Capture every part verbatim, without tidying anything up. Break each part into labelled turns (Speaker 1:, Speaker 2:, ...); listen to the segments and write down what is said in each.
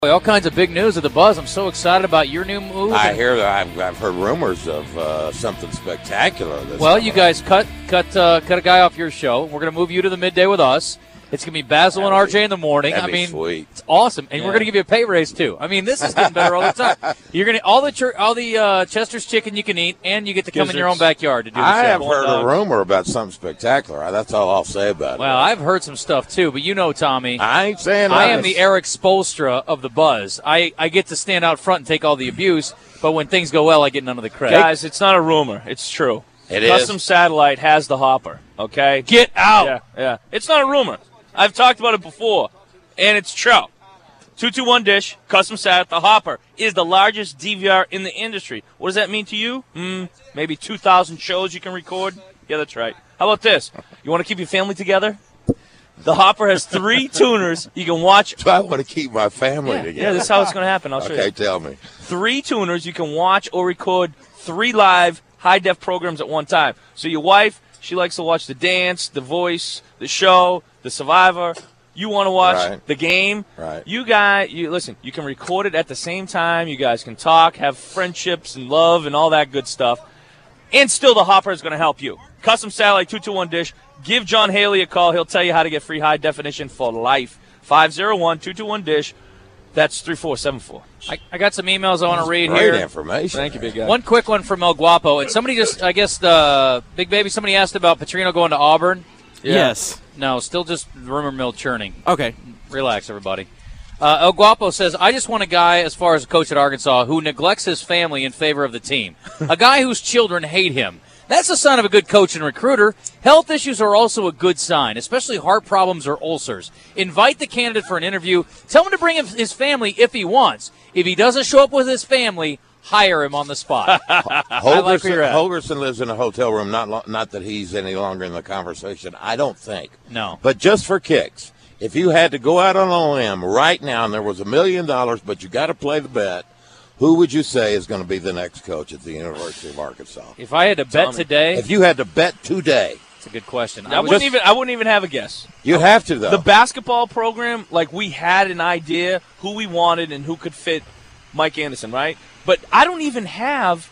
Speaker 1: All kinds of big news at the Buzz. I'm so excited about your new move.
Speaker 2: I hear that I've, I've heard rumors of uh, something spectacular. This
Speaker 1: well,
Speaker 2: summer.
Speaker 1: you guys cut cut uh, cut a guy off your show. We're going to move you to the midday with us. It's going to be Basil and R J in the morning.
Speaker 2: That'd
Speaker 1: I mean,
Speaker 2: be sweet.
Speaker 1: It's awesome, and
Speaker 3: Yeah.
Speaker 1: we're going to give you a pay raise too. I mean, this is getting better all the time. You're going to all the chur- all the uh, Chester's chicken you can eat, and you get to come in your own backyard to do the
Speaker 2: I
Speaker 1: show.
Speaker 2: have heard a rumor about something spectacular. That's all I'll say about
Speaker 1: Well,
Speaker 2: it.
Speaker 1: I've heard some stuff too, but you know, Tommy,
Speaker 2: I ain't saying
Speaker 1: I am
Speaker 2: honest.
Speaker 1: the Eric Spoelstra of the Buzz. I, I get to stand out front and take all the abuse, but when things go well, I get none of the credit.
Speaker 3: Guys, it's not a rumor. It's true.
Speaker 2: It is.
Speaker 3: Custom Satellite has the hopper, okay?
Speaker 1: Get out!
Speaker 3: Yeah, yeah. It's not a rumor. I've talked about it before, and it's true. two two one Dish, Custom Sat, the hopper, is the largest D V R in the industry. What does that mean to you? Hmm, maybe two thousand shows you can record? Yeah, that's right. How about this? You want to keep your family together? The hopper has three tuners. You can watch.
Speaker 2: So I want to keep my family
Speaker 3: Yeah,
Speaker 2: together.
Speaker 3: yeah, this is how it's going to happen. I'll show
Speaker 2: Okay,
Speaker 3: you.
Speaker 2: tell me.
Speaker 3: Three tuners. You can watch or record three live high-def programs at one time. So your wife, she likes to watch The Dance, The Voice, The Show, The Survivor. You want to watch
Speaker 2: Right.
Speaker 3: the game.
Speaker 2: Right.
Speaker 3: You guys, you listen, you can record it at the same time. You guys can talk, have friendships and love and all that good stuff. And still the hopper is going to help you. Custom Satellite two two one Dish. Give John Haley a call. He'll tell you how to get free high definition for life. five oh one, two two one Dish. That's three four seven four.
Speaker 1: I, I got some emails I want to read
Speaker 2: Great
Speaker 1: here.
Speaker 2: information.
Speaker 3: Thank you, big guy.
Speaker 1: One quick one from El Guapo. And somebody just, I guess, the Big Baby, somebody asked about Petrino going to Auburn.
Speaker 4: Yes.
Speaker 1: No, still just rumor mill churning.
Speaker 4: Okay.
Speaker 1: Relax, everybody. Uh, El Guapo says, I just want a guy, as far as a coach at Arkansas, who neglects his family in favor of the team. A guy whose children hate him. That's a sign of a good coach and recruiter. Health issues are also a good sign, especially heart problems or ulcers. Invite the candidate for an interview. Tell him to bring his family if he wants. If he doesn't show up with his family, hire him on the spot. I like where you're
Speaker 2: Holgerson,
Speaker 1: at.
Speaker 2: Holgerson lives in a hotel room. Not lo- not that he's any longer in the conversation. I don't think.
Speaker 1: No.
Speaker 2: But just for kicks, if you had to go out on a limb right now and there was a million dollars, but you got to play the bet, who would you say is going to be the next coach at the University of Arkansas?
Speaker 1: If I had to bet
Speaker 3: Tommy.
Speaker 1: today,
Speaker 2: If you had to bet today,
Speaker 1: it's a good question.
Speaker 3: I
Speaker 1: I would
Speaker 3: wouldn't
Speaker 2: just-
Speaker 3: even. I wouldn't even have a guess.
Speaker 2: you'd have to, though.
Speaker 3: The basketball program, like we had an idea who we wanted and who could fit Mike Anderson, right? But I don't even have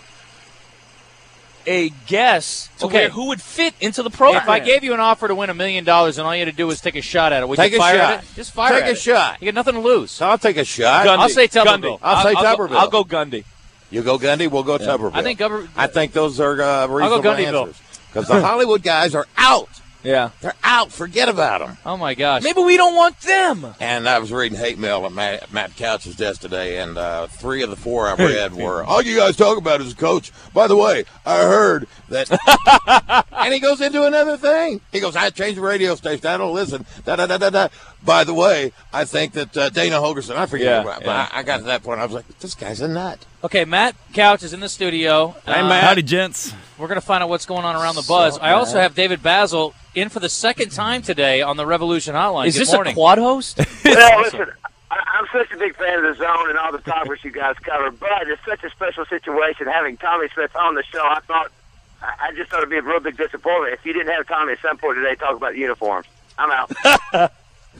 Speaker 3: a guess to
Speaker 1: Okay.
Speaker 3: where who would fit into the program.
Speaker 1: If I gave you an offer to win a million dollars and all you had to do was take a shot at it, would
Speaker 2: Take
Speaker 1: you
Speaker 2: a
Speaker 1: fire
Speaker 2: shot.
Speaker 1: at it? Just fire
Speaker 2: Take
Speaker 1: at
Speaker 2: a
Speaker 1: it.
Speaker 2: shot.
Speaker 1: You got nothing to lose.
Speaker 2: So I'll take a shot.
Speaker 3: Gundy.
Speaker 1: I'll say Tuberville.
Speaker 3: Gundy.
Speaker 2: I'll say
Speaker 3: I'll
Speaker 2: Tuberville.
Speaker 3: Go, I'll go Gundy.
Speaker 2: You go Gundy, we'll go Tuberville.
Speaker 1: I think Gubber-
Speaker 2: I think those are uh, reasonable
Speaker 1: Gundyville.
Speaker 2: answers. Because the Hollywood guys are out.
Speaker 3: Yeah.
Speaker 2: They're out. Forget about them.
Speaker 1: Oh, my gosh.
Speaker 3: Maybe we don't want them.
Speaker 2: And I was reading hate mail at Matt, Matt Couch's desk today, and uh, three of the four I read were, all you guys talk about is coach. By the way, I heard that. And he goes into another thing. He goes, I changed the radio station. I don't listen. Da, da, da, da, da. By the way, I think that uh, Dana Holgerson, I forget,
Speaker 3: Yeah,
Speaker 2: about,
Speaker 3: yeah.
Speaker 2: but I, I got to that point. I was like, this guy's a nut.
Speaker 1: Okay, Matt Couch is in the studio.
Speaker 2: Hey,
Speaker 1: Uh,
Speaker 2: Matt.
Speaker 4: Howdy, gents.
Speaker 1: We're going to find out what's going on around the Buzz.
Speaker 2: So,
Speaker 1: I also
Speaker 2: Matt.
Speaker 1: have David Basil in for the second time today on the Revolution Hotline.
Speaker 3: Is
Speaker 1: Good
Speaker 3: this
Speaker 1: morning.
Speaker 3: a quad host?
Speaker 5: Well, listen, I, I'm such a big fan of the zone and all the topics you guys cover, but it's such a special situation having Tommy Smith on the show. I thought, I I just thought it'd be a real big disappointment if you didn't have Tommy at some point today talk about the uniforms. I'm out.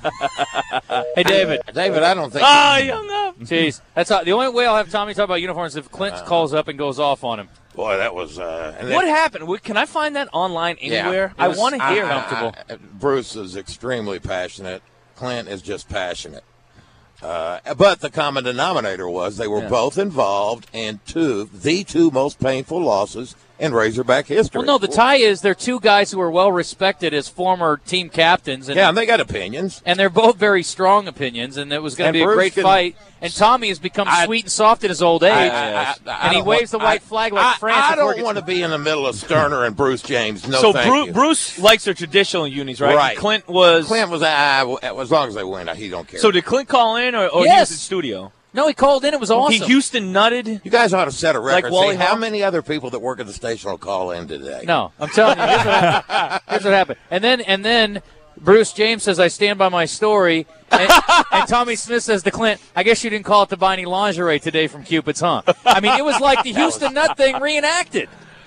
Speaker 1: Hey, David.
Speaker 2: David, I don't think.
Speaker 3: Ah, young up.
Speaker 1: Jeez. That's how, the only way I'll have Tommy talk about uniforms is if Clint calls up and goes off on him.
Speaker 2: Boy, that was. Uh, and
Speaker 3: What
Speaker 2: then-
Speaker 3: happened? What- Can I find that online
Speaker 2: Yeah.
Speaker 3: anywhere?
Speaker 2: It
Speaker 3: I
Speaker 2: was-
Speaker 3: want to hear.
Speaker 2: I- I-
Speaker 1: comfortable.
Speaker 2: I- Bruce is extremely passionate. Clint is just passionate. Uh, but the common denominator was they were
Speaker 3: Yeah.
Speaker 2: both involved in two, the two most painful losses in Razorback history.
Speaker 1: Well, no, the tie is they're two guys who are well respected as former team captains. And,
Speaker 2: Yeah, and they got opinions.
Speaker 1: and they're both very strong opinions, and it was going
Speaker 2: And
Speaker 1: to be a
Speaker 2: Bruce
Speaker 1: great
Speaker 2: can-
Speaker 1: fight. And Tommy has become
Speaker 2: I-
Speaker 1: sweet and soft in his old age,
Speaker 2: I- I- I- I
Speaker 1: and he
Speaker 2: don't
Speaker 1: waves the
Speaker 2: want-
Speaker 1: white
Speaker 2: I-
Speaker 1: flag like
Speaker 2: I,
Speaker 1: France.
Speaker 2: I
Speaker 1: before it
Speaker 2: don't
Speaker 1: gets-
Speaker 2: want to be in the middle of Sterner and Bruce James. No,
Speaker 3: so
Speaker 2: thank
Speaker 3: Bru-
Speaker 2: you.
Speaker 3: Bruce likes their traditional unis, right?
Speaker 2: Right.
Speaker 3: Clint was.
Speaker 2: Clint was uh, as long as they win, he don't care.
Speaker 3: So did Clint call in, or, or he
Speaker 1: Yes.
Speaker 3: was in studio?
Speaker 1: No, he called in. It was awesome.
Speaker 3: He Houston nutted.
Speaker 2: you guys ought to set a record.
Speaker 3: Like Wally
Speaker 2: See how
Speaker 3: Hawk?
Speaker 2: many other people that work at the station will call in today.
Speaker 1: No, I'm telling you. Here's what, happened. Here's what happened. And then and then Bruce James says, I stand by my story. And, and Tommy Smith says to Clint, I guess you didn't call it to buy any lingerie today from Cupid's, huh? I mean, it was like the Houston Nut thing reenacted.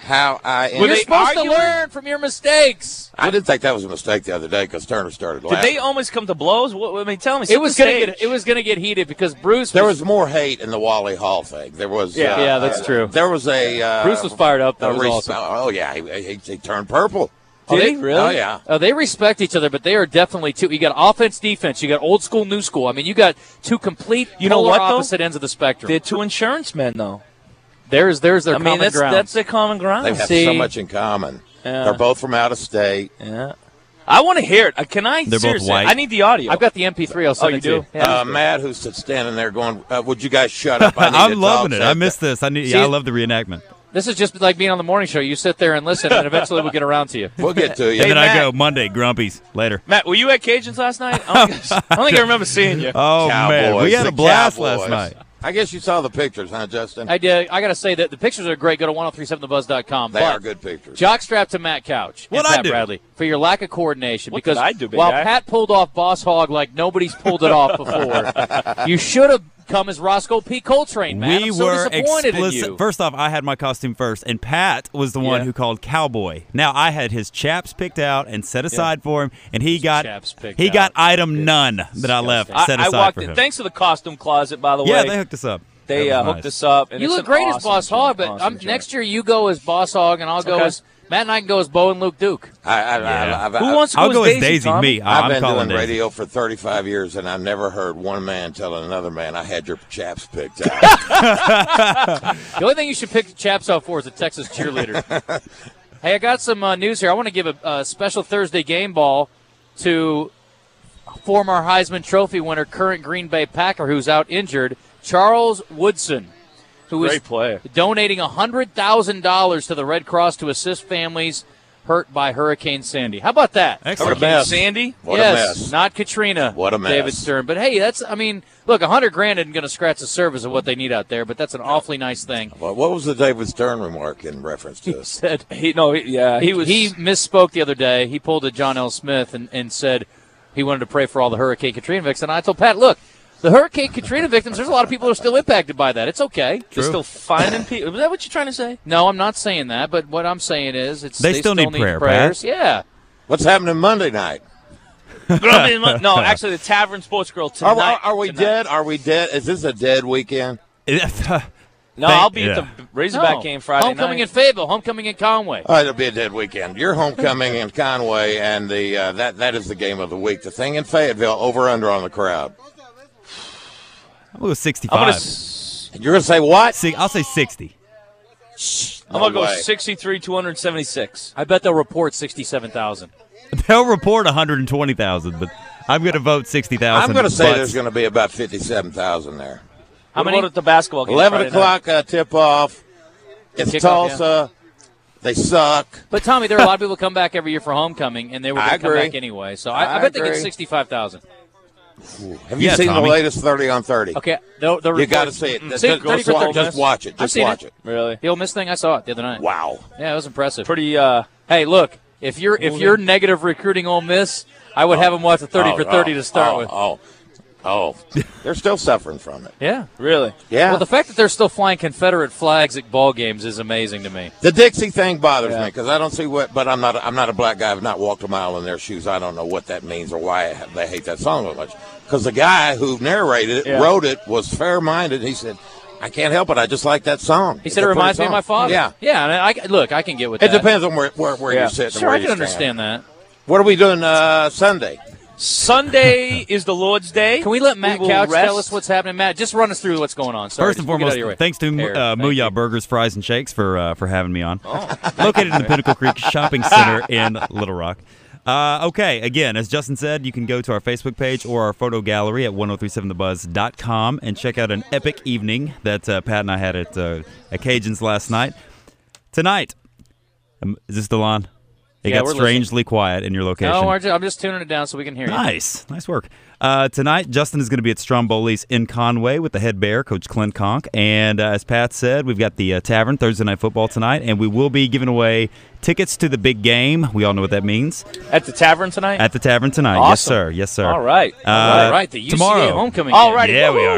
Speaker 2: how I
Speaker 3: Were
Speaker 1: You're
Speaker 3: they
Speaker 1: supposed
Speaker 3: arguing?
Speaker 1: to learn from your mistakes.
Speaker 2: I didn't think that was a mistake the other day because Turner started
Speaker 3: Did
Speaker 2: laughing.
Speaker 3: they almost come to blows? What, I mean, tell me.
Speaker 1: It was
Speaker 3: going
Speaker 1: gonna get it was gonna get heated because Bruce.
Speaker 2: There
Speaker 1: was,
Speaker 2: was more hate in the Wally Hall thing. There was.
Speaker 3: Yeah.
Speaker 2: uh,
Speaker 1: Yeah, that's
Speaker 2: uh,
Speaker 1: true.
Speaker 2: There was a. Uh,
Speaker 1: Bruce was fired up. That
Speaker 2: a
Speaker 1: was
Speaker 2: res-
Speaker 1: awesome.
Speaker 2: Oh yeah, he, he, he turned purple.
Speaker 1: Oh,
Speaker 3: Did
Speaker 1: they-
Speaker 3: he really?
Speaker 2: Oh yeah.
Speaker 1: Oh, they respect each other, but they are definitely two. You got offense, defense. You got old school, new school. I mean, you got two complete,
Speaker 3: You know
Speaker 1: polar
Speaker 3: what, though?
Speaker 1: opposite ends of the spectrum.
Speaker 3: They're two insurance men, though.
Speaker 1: There's there's their
Speaker 3: I mean,
Speaker 1: common
Speaker 3: that's
Speaker 1: ground.
Speaker 3: that's their common ground.
Speaker 2: They have
Speaker 1: See-
Speaker 2: so much in common.
Speaker 3: Yeah.
Speaker 2: They're both from out of state.
Speaker 3: Yeah. I want to hear it. Uh, Can I?
Speaker 4: They're both
Speaker 3: seriously,
Speaker 4: white.
Speaker 3: I need the audio.
Speaker 1: I've got the M P three. I'll send
Speaker 3: Oh,
Speaker 1: it
Speaker 3: you
Speaker 1: to
Speaker 3: do?
Speaker 1: you. Yeah.
Speaker 2: Uh, Matt, who's standing there going, uh, would you guys shut up? I need
Speaker 4: I'm
Speaker 2: to
Speaker 4: loving
Speaker 2: talk,
Speaker 4: it.
Speaker 2: said
Speaker 4: I missed
Speaker 2: that.
Speaker 4: this. I need,
Speaker 1: See-
Speaker 4: yeah, I love the reenactment.
Speaker 1: This is just like being on the morning show. You sit there and listen, and eventually we'll get around to you.
Speaker 2: We'll get to you.
Speaker 4: And then I
Speaker 3: Matt.
Speaker 4: go, Monday, Grumpies, later.
Speaker 3: Matt, were you at Cajuns last night? I don't, think, I don't think I remember seeing you.
Speaker 4: Oh, man.
Speaker 2: Cowboys,
Speaker 4: We had a
Speaker 2: the
Speaker 4: blast
Speaker 2: Cowboys.
Speaker 4: last night.
Speaker 2: I guess you saw the pictures, huh, Justin?
Speaker 1: I did. I got to say that the pictures are great. Go to ten thirty-seven the buzz dot com.
Speaker 2: They
Speaker 1: but
Speaker 2: are good pictures.
Speaker 1: Jockstrap to Matt Couch and
Speaker 4: What'd I
Speaker 1: Pat
Speaker 4: do?
Speaker 1: Bradley for your lack of coordination.
Speaker 3: What
Speaker 1: because
Speaker 3: did I do, big
Speaker 1: while
Speaker 3: guy?
Speaker 1: Pat pulled off Boss Hog like nobody's pulled it off before, you should have come as Roscoe P. Coltrane, man.
Speaker 4: We
Speaker 1: I'm so
Speaker 4: were
Speaker 1: disappointed in
Speaker 4: explicit.
Speaker 1: you.
Speaker 4: First off, I had my costume first, and Pat was the one
Speaker 1: Yeah.
Speaker 4: who called Cowboy. Now I had his chaps picked out and set aside for him, and he got
Speaker 1: chaps picked
Speaker 4: he got
Speaker 1: out.
Speaker 4: item none that I left
Speaker 3: I,
Speaker 4: set
Speaker 3: I
Speaker 4: aside
Speaker 3: walked
Speaker 4: for
Speaker 3: in.
Speaker 4: him.
Speaker 3: Thanks to the costume closet, by the
Speaker 4: yeah,
Speaker 3: way.
Speaker 4: they hooked us up.
Speaker 3: They
Speaker 4: That
Speaker 3: uh,
Speaker 4: was
Speaker 3: hooked
Speaker 4: nice.
Speaker 3: us up. And
Speaker 1: You
Speaker 3: it's
Speaker 1: look
Speaker 3: an
Speaker 1: great as
Speaker 3: awesome
Speaker 1: Boss
Speaker 3: joint,
Speaker 1: Hog, but
Speaker 3: awesome
Speaker 1: um,
Speaker 3: joint.
Speaker 1: next year you go as Boss Hog, and I'll go
Speaker 3: Okay.
Speaker 1: as Matt and I can go as Bo and Luke Duke.
Speaker 2: I, I,
Speaker 4: Yeah.
Speaker 2: I, I've,
Speaker 3: Who wants to
Speaker 4: I'll
Speaker 3: go,
Speaker 4: go
Speaker 3: as
Speaker 4: as
Speaker 3: Daisy?
Speaker 4: Daisy.
Speaker 3: Tommy?
Speaker 4: Me,
Speaker 2: I've
Speaker 4: I'm
Speaker 2: been
Speaker 4: calling
Speaker 2: doing
Speaker 4: Daisy.
Speaker 2: radio for thirty-five years, and I've never heard one man tell another man, I had your chaps picked out.
Speaker 1: The only thing you should pick the chaps out for is a Texas cheerleader. Hey, I got some uh, news here. I want to give a, a special Thursday game ball to former Heisman Trophy winner, current Green Bay Packer, who's out injured, Charles Woodson, who is
Speaker 3: Great player.
Speaker 1: donating one hundred thousand dollars to the Red Cross to assist families hurt by Hurricane Sandy. How about that?
Speaker 4: Excellent.
Speaker 2: What a mess.
Speaker 3: Sandy?
Speaker 2: What
Speaker 1: yes,
Speaker 2: a mess.
Speaker 1: not Katrina.
Speaker 2: What a mess.
Speaker 1: David Stern. But hey, that's I mean, look, a hundred grand isn't going to scratch the surface of what they need out there. But that's an awfully nice thing.
Speaker 2: What what was the David Stern remark in reference to
Speaker 1: He
Speaker 2: this?
Speaker 1: said
Speaker 3: He no, he, yeah, he,
Speaker 1: he
Speaker 3: was.
Speaker 1: he misspoke the other day. He pulled a John L. Smith and, and said he wanted to pray for all the Hurricane Katrina victims. And I told Pat, look, the Hurricane Katrina victims, there's a lot of people who are still impacted by that. It's okay.
Speaker 3: They're still finding people. Was that what you're trying to say?
Speaker 1: No, I'm not saying that. But what I'm saying is, it's
Speaker 4: They still need prayer,
Speaker 1: prayers.
Speaker 4: Pat.
Speaker 1: Yeah.
Speaker 2: What's happening Monday night?
Speaker 3: no, actually, the Tavern Sports Grill
Speaker 2: Are,
Speaker 3: tonight.
Speaker 2: are, are we
Speaker 3: tonight.
Speaker 2: dead? Are we dead? Is this a dead weekend?
Speaker 3: No, I'll be
Speaker 4: Yeah.
Speaker 3: at the Razorback
Speaker 1: No.
Speaker 3: game Friday
Speaker 1: Homecoming
Speaker 3: night.
Speaker 1: in Fayetteville. Homecoming in Conway.
Speaker 2: Oh, it'll be a dead weekend. Your homecoming in Conway, and the uh, that that is the game of the week. The thing in Fayetteville, over under on the crowd.
Speaker 4: I'll go
Speaker 3: I'm
Speaker 4: sixty-five.
Speaker 3: gonna. s-
Speaker 2: You're gonna say what?
Speaker 4: Si- I'll say sixty.
Speaker 3: I'm gonna
Speaker 2: No
Speaker 3: go
Speaker 2: way.
Speaker 3: sixty-three, two seventy-six.
Speaker 1: I bet they'll report sixty-seven thousand.
Speaker 4: They'll report one hundred twenty thousand, but I'm going to vote sixty thousand.
Speaker 2: I'm going to say there's going to be about fifty-seven thousand there.
Speaker 3: How
Speaker 1: What
Speaker 3: many
Speaker 1: about
Speaker 3: at the basketball game?
Speaker 2: Eleven
Speaker 3: Friday
Speaker 2: o'clock uh, tip off. It's
Speaker 1: Kickoff,
Speaker 2: Tulsa. They suck.
Speaker 1: But Tommy, there are a lot of people who come back every year for homecoming, and they were going
Speaker 2: I
Speaker 1: to come
Speaker 2: agree.
Speaker 1: back anyway. So I, I,
Speaker 2: I
Speaker 1: bet they get
Speaker 2: agree.
Speaker 1: sixty-five thousand.
Speaker 2: Have you
Speaker 4: Yeah,
Speaker 2: seen
Speaker 4: Tommy.
Speaker 2: the latest thirty on thirty?
Speaker 1: Okay, the, the
Speaker 2: You got to
Speaker 1: reports-
Speaker 2: see it.
Speaker 1: Mm,
Speaker 2: Just,
Speaker 1: see,
Speaker 2: just,
Speaker 1: thirty for
Speaker 2: wa-
Speaker 1: thirty.
Speaker 2: just watch it.
Speaker 1: I've
Speaker 2: Just
Speaker 1: seen
Speaker 2: watch
Speaker 1: it.
Speaker 2: it.
Speaker 3: Really?
Speaker 1: The Ole Miss thing, I saw it the other night.
Speaker 2: Wow.
Speaker 1: Yeah, it was impressive.
Speaker 3: Pretty. Uh,
Speaker 1: Hey, look, if you're if you're negative recruiting Ole Miss, I would have them watch the thirty
Speaker 2: Oh,
Speaker 1: for thirty
Speaker 2: oh,
Speaker 1: to start
Speaker 2: oh,
Speaker 1: with.
Speaker 2: Oh, oh, they're still suffering from it.
Speaker 1: Yeah.
Speaker 3: really?
Speaker 2: Yeah.
Speaker 1: Well, the fact that they're still flying Confederate flags at ball games is amazing to me.
Speaker 2: The Dixie thing bothers
Speaker 3: Yeah.
Speaker 2: me because I don't see what. But I'm not. I'm not a black guy. I've not walked a mile in their shoes. I don't know what that means or why they hate that song so much. Because the guy who narrated it,
Speaker 3: Yeah.
Speaker 2: wrote it, was fair-minded. He said, "I can't help it. I just like that song."
Speaker 1: He said it reminds me of my father.
Speaker 2: Yeah.
Speaker 1: Yeah, and I, I- look, I can get with
Speaker 2: It
Speaker 1: that.
Speaker 2: depends on where where, where
Speaker 3: Yeah.
Speaker 2: you're sitting.
Speaker 1: Sure,
Speaker 2: and where
Speaker 1: I can
Speaker 2: you stand.
Speaker 1: understand that.
Speaker 2: What are we doing uh, Sunday?
Speaker 3: Sunday is the Lord's Day.
Speaker 1: Can we let Matt
Speaker 3: will
Speaker 1: Couch
Speaker 3: rest.
Speaker 1: tell us what's happening? Matt, just run us through what's going on. Sorry,
Speaker 4: First and
Speaker 1: just get out
Speaker 4: foremost,
Speaker 1: of your way.
Speaker 4: thanks to
Speaker 1: Here,
Speaker 4: uh,
Speaker 1: thank you.
Speaker 4: Mooyah Burgers, Fries, and Shakes for uh, for having me on. Located in the Pinnacle Creek Shopping Center in Little Rock. Uh, okay, again, as Justin said, you can go to our Facebook page or our photo gallery at ten thirty-seven the buzz dot com and check out an epic evening that uh, Pat and I had at, uh, at Cajuns last night. Tonight, um, is this Delon? It
Speaker 1: Yeah,
Speaker 4: got
Speaker 1: we're
Speaker 4: strangely quiet in your location.
Speaker 1: No, we're ju- I'm just tuning it down so we can hear you.
Speaker 4: Nice. Nice work. Uh, tonight, Justin is going to be at Stromboli's in Conway with the head bear, Coach Clint Conk. And uh, as Pat said, we've got the uh, Tavern Thursday Night Football tonight, and we will be giving away tickets to the big game. We all know what that means.
Speaker 3: At the Tavern tonight?
Speaker 4: At the Tavern tonight. Yes,
Speaker 3: Awesome.
Speaker 4: sir. Yes, sir.
Speaker 3: All right.
Speaker 4: Uh,
Speaker 1: All right, the U C A
Speaker 4: tomorrow.
Speaker 1: homecoming
Speaker 3: All
Speaker 1: game.
Speaker 3: right.
Speaker 4: Yeah, we
Speaker 3: Woo!
Speaker 4: are.
Speaker 3: All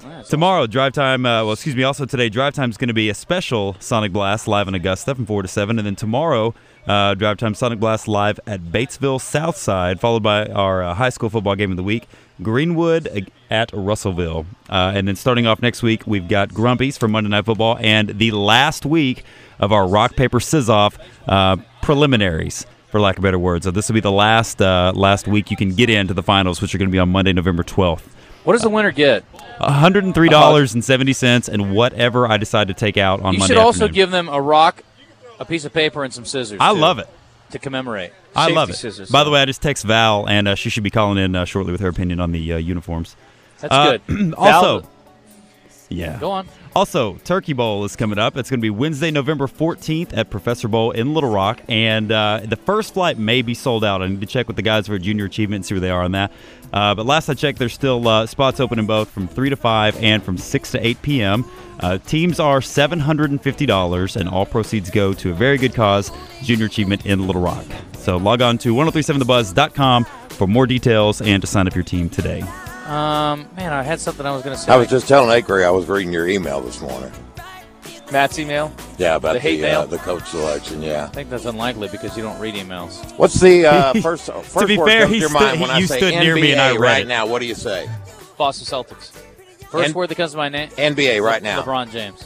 Speaker 1: That's
Speaker 4: Tomorrow, Drive Time, uh, well, excuse me, also today, Drive Time is going to be a special Sonic Blast live in Augusta from four to seven. And then tomorrow, uh, Drive Time Sonic Blast live at Batesville Southside, followed by our uh, high school football game of the week, Greenwood at Russellville. Uh, and then starting off next week, we've got Grumpy's for Monday Night Football and the last week of our Rock, Paper, Scissors uh, preliminaries, for lack of better words. So this will be the last uh, last week you can get into the finals, which are going to be on Monday, November twelfth.
Speaker 1: What does the winner get?
Speaker 4: one hundred three dollars and seventy cents and whatever I decide to take out on
Speaker 1: You
Speaker 4: Monday
Speaker 1: should also
Speaker 4: afternoon.
Speaker 1: give them a rock, a piece of paper, and some scissors.
Speaker 4: I
Speaker 1: too,
Speaker 4: love it.
Speaker 1: To commemorate.
Speaker 4: I
Speaker 3: Safety
Speaker 4: love it.
Speaker 3: scissors,
Speaker 4: By
Speaker 3: so.
Speaker 4: the way, I just text Val, and uh, she should be calling in uh, shortly with her opinion on the uh, uniforms.
Speaker 1: That's
Speaker 4: Uh,
Speaker 1: good.
Speaker 4: Also,
Speaker 3: Val-
Speaker 4: yeah.
Speaker 1: Go on.
Speaker 4: Also, Turkey Bowl is coming up. It's going to be Wednesday, November fourteenth at Professor Bowl in Little Rock. And uh, the first flight may be sold out. I need to check with the guys for Junior Achievement and see where they are on that. Uh, but last I checked, there's still uh, spots open in both from three to five and from six to eight p.m. Uh, teams are seven hundred fifty dollars, and all proceeds go to a very good cause, Junior Achievement in Little Rock. So log on to ten thirty-seven the buzz dot com for more details and to sign up your team today.
Speaker 1: Um, man, I had something I was going to say.
Speaker 2: I was just telling Acre I was reading your email this morning.
Speaker 3: Matt's email.
Speaker 2: Yeah, about
Speaker 3: The
Speaker 2: the
Speaker 3: hate
Speaker 2: uh,
Speaker 3: mail?
Speaker 2: the coach selection. Yeah.
Speaker 1: I think that's unlikely because you don't read emails.
Speaker 2: What's the uh, first? first
Speaker 4: To be
Speaker 2: word
Speaker 4: fair,
Speaker 2: comes to
Speaker 4: he
Speaker 2: your
Speaker 4: stood-
Speaker 2: mind when
Speaker 4: he-
Speaker 2: I
Speaker 4: you
Speaker 2: say
Speaker 4: stood near me and I
Speaker 2: N B A
Speaker 4: read
Speaker 2: right
Speaker 4: it.
Speaker 2: now. What do you say?
Speaker 3: Boston Celtics.
Speaker 1: First
Speaker 2: And-
Speaker 1: word that comes to my name.
Speaker 2: N B A right now.
Speaker 1: LeBron James.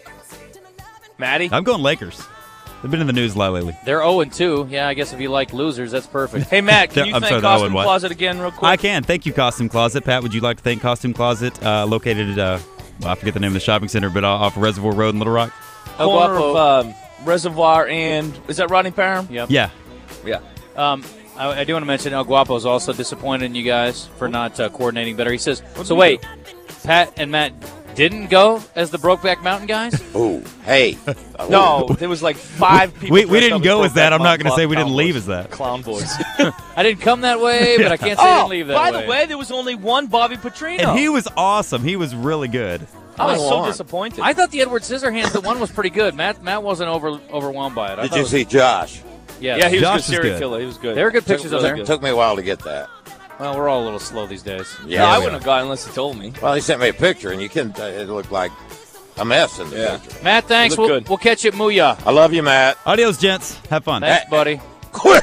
Speaker 3: Maddie.
Speaker 4: I'm going Lakers. They've been in the news a lot lately.
Speaker 1: They're oh and two. Yeah, I guess if you like losers, that's perfect.
Speaker 3: Hey, Matt, can
Speaker 4: Yeah,
Speaker 3: you
Speaker 4: I'm
Speaker 3: thank
Speaker 4: sorry, the oh
Speaker 3: Costume
Speaker 4: and what?
Speaker 3: Closet again real quick?
Speaker 4: I can. Thank you, Costume Closet. Pat, would you like to thank Costume Closet, uh, located at, uh, well, I forget the name of the shopping center, but off Reservoir Road in Little Rock?
Speaker 1: El
Speaker 3: Corner
Speaker 1: Guapo.
Speaker 3: of um, Reservoir and, is that Rodney Parham?
Speaker 1: Yep.
Speaker 4: Yeah.
Speaker 3: Yeah.
Speaker 1: Um, I, I do want to mention El Guapo is also disappointed in you guys for not uh, coordinating better. He says,
Speaker 3: What'd
Speaker 1: so
Speaker 3: we
Speaker 1: wait, Pat and Matt didn't go as the Brokeback Mountain guys?
Speaker 2: Ooh, hey.
Speaker 3: No, there was like five people.
Speaker 4: We, we
Speaker 3: dressed
Speaker 4: didn't
Speaker 3: up
Speaker 4: go
Speaker 3: as
Speaker 4: as that.
Speaker 3: Brokeback
Speaker 4: I'm not going to
Speaker 3: Mountain
Speaker 4: say we didn't
Speaker 3: clown
Speaker 4: leave
Speaker 3: boys.
Speaker 4: as that.
Speaker 3: Clown boys.
Speaker 1: I didn't come that way, but I can't say I
Speaker 3: Oh,
Speaker 1: didn't leave that
Speaker 3: by
Speaker 1: way.
Speaker 3: the way, there was only one Bobby Petrino.
Speaker 4: And he was awesome. He was really good.
Speaker 3: I was
Speaker 2: Oh,
Speaker 3: so
Speaker 2: on.
Speaker 3: disappointed.
Speaker 1: I thought the Edward Scissorhands, the one was pretty good. Matt Matt wasn't over overwhelmed by it. I
Speaker 2: Did
Speaker 1: thought
Speaker 2: you
Speaker 1: it was-
Speaker 2: see Josh?
Speaker 1: Yes.
Speaker 3: yeah, he was
Speaker 4: Josh
Speaker 3: good
Speaker 4: was
Speaker 3: serial
Speaker 4: good.
Speaker 3: killer. He was good.
Speaker 1: There were good pictures
Speaker 3: Took-
Speaker 1: of
Speaker 3: really
Speaker 1: there.
Speaker 3: good.
Speaker 2: Took me a while to get that.
Speaker 1: Well, we're all a little slow these days.
Speaker 2: Yeah,
Speaker 3: no, I
Speaker 2: we
Speaker 3: wouldn't
Speaker 2: are.
Speaker 3: have gone unless he told me.
Speaker 2: Well, he sent me a picture, and you can. Uh, it looked like a mess in the
Speaker 3: Yeah.
Speaker 2: picture.
Speaker 1: Matt, thanks.
Speaker 3: You look
Speaker 1: We'll,
Speaker 3: good.
Speaker 1: we'll catch you at Mooyah.
Speaker 2: I love you, Matt.
Speaker 4: Adios, gents. Have fun.
Speaker 1: Thanks, buddy.
Speaker 2: Quit.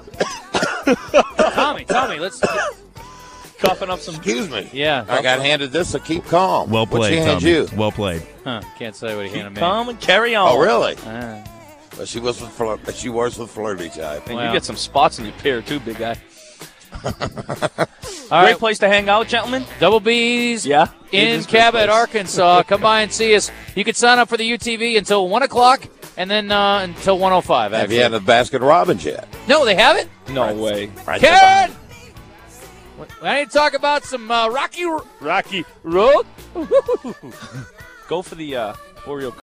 Speaker 1: Tommy, Tommy, let's.
Speaker 3: Coughing up some.
Speaker 2: Excuse me.
Speaker 1: Yeah.
Speaker 2: I got handed this, so keep calm.
Speaker 4: Well
Speaker 2: What'd she
Speaker 4: played,
Speaker 2: hand
Speaker 4: Tommy.
Speaker 2: you?
Speaker 4: Well played.
Speaker 1: Huh, can't say what he handed me.
Speaker 3: Come and carry on.
Speaker 2: Oh, really?
Speaker 1: Ah.
Speaker 2: Well, she was with flirt. She was with flirty type.
Speaker 3: Man,
Speaker 1: Wow.
Speaker 3: you get some spots in your pair too, big guy.
Speaker 1: All
Speaker 3: Great
Speaker 1: right,
Speaker 3: place to hang out, gentlemen.
Speaker 1: Double B's
Speaker 3: Yeah. It
Speaker 1: in
Speaker 3: is a great
Speaker 1: Cabot,
Speaker 3: place.
Speaker 1: Arkansas. Come by and see us. You can sign up for the U T V until one o'clock and then uh, until one oh five.
Speaker 2: Have
Speaker 1: Actually.
Speaker 2: you had a basket robbins yet?
Speaker 1: No, they haven't?
Speaker 3: No way.
Speaker 1: Karen! I need to talk about some uh, Rocky,
Speaker 3: Rocky Road. Go for the uh, Oreo